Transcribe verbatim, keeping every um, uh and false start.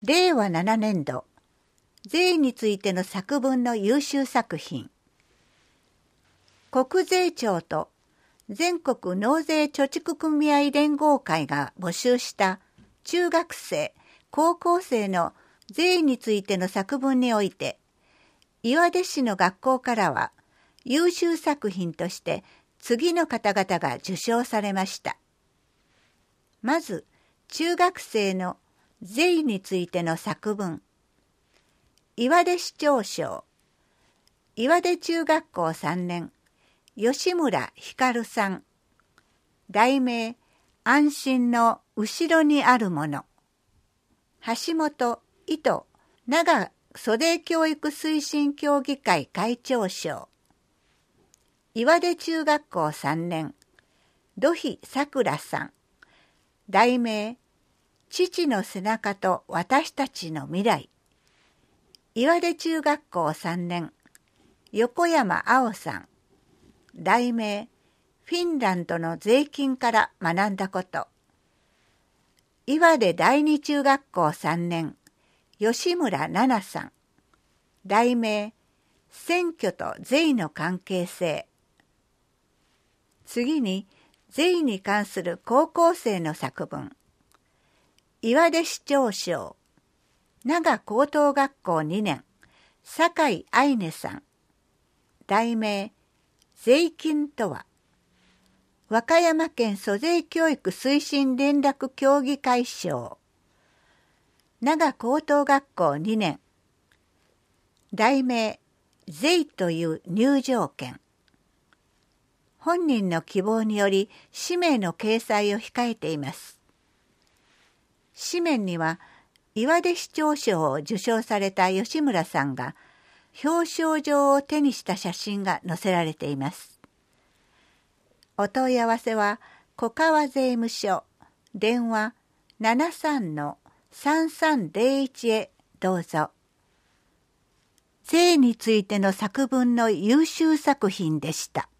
れいわななねんど、税についての作文の優秀作品。国税庁と全国納税貯蓄組合連合会が募集した中学生、高校生の税についての作文において、岩出市の学校からは優秀作品として次の方々が受賞されました。まず、中学生の税についての作文。岩出市長賞。岩出中学校さんねん、吉村光さん。題名、安心の後ろにあるもの。橋本糸長袖教育推進協議会会長賞。岩出中学校さんねん、土肥さくらさん。題名、父の背中と私たちの未来。岩出中学校さんねん、横山青さん。題名、フィンランドの税金から学んだこと。岩出第二中学校さんねん、吉村奈々さん。題名、選挙と税の関係性。次に、税に関する高校生の作文。岩出市長賞。長高等学校にねん、酒井愛音さん。題名、税金とは。和歌山県租税教育推進連絡協議会賞。長高等学校にねん。題名、税という入場券。本人の希望により氏名の掲載を控えています。紙面には岩出市長賞を受賞された吉村さんが表彰状を手にした写真が載せられています。お問い合わせは小川税務署電話 ななさんのさんさんぜろいち へどうぞ。税についての作文の優秀作品でした。